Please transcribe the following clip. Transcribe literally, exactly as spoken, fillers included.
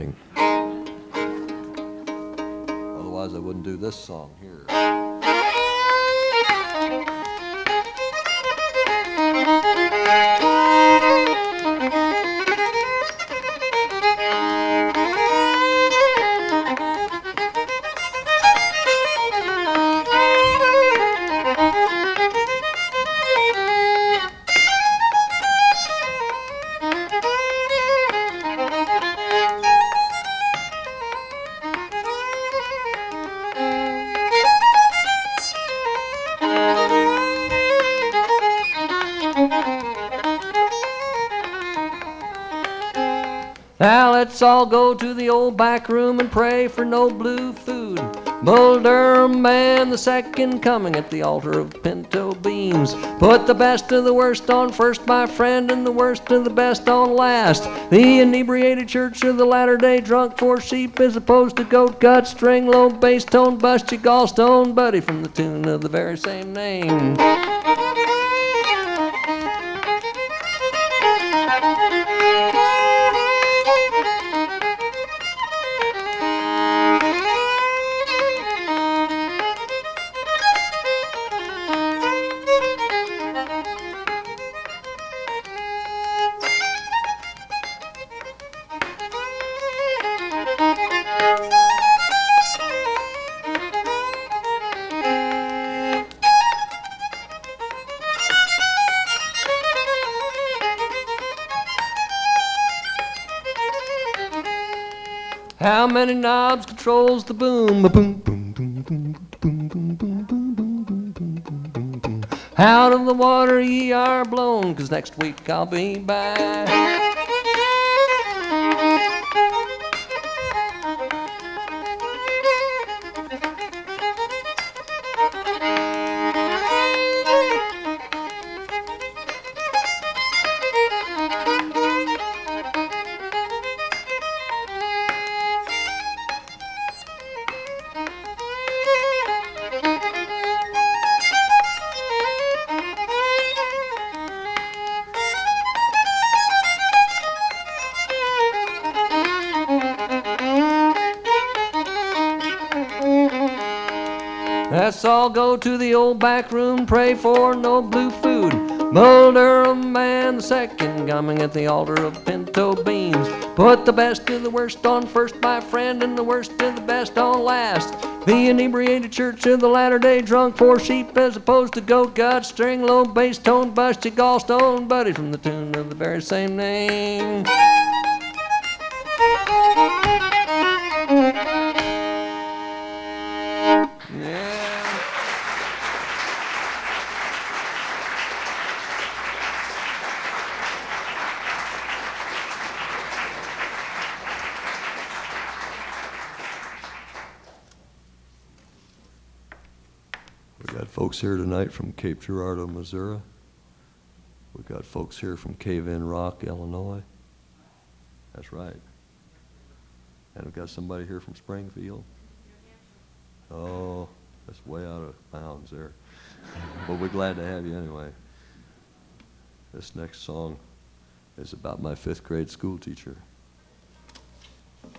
Otherwise, I wouldn't do this song here. Now let's all go to the old back room and pray for no blue food. Bull Durham man, the second coming at the altar of pinto beans. Put the best of the worst on first, my friend, and the worst of the best on last. The inebriated church of the latter-day drunk for sheep as opposed to goat gut, string, low bass tone, bust your gallstone buddy from the tune of the very same name. How many knobs controls the boom? Boom, boom, boom, boom, boom, boom, boom, boom, boom, boom, boom, boom. Out of the water ye are blown, 'cause next week I'll be back. Let's all go to the old back room, pray for no blue food. Bull Durham man, the second coming at the altar of pinto beans. Put the best of the worst on first, my friend, and the worst of the best on last. The inebriated church of the latter-day drunk for sheep as opposed to goat gut, string, low bass tone, bust your gallstone buddy from the tune of the very same name. We got folks here tonight from Cape Girardeau, Missouri. We got folks here from Cave-In Rock, Illinois. That's right. And we've got somebody here from Springfield. Oh, that's way out of bounds there. But we're glad to have you anyway. This next song is about my fifth grade school teacher.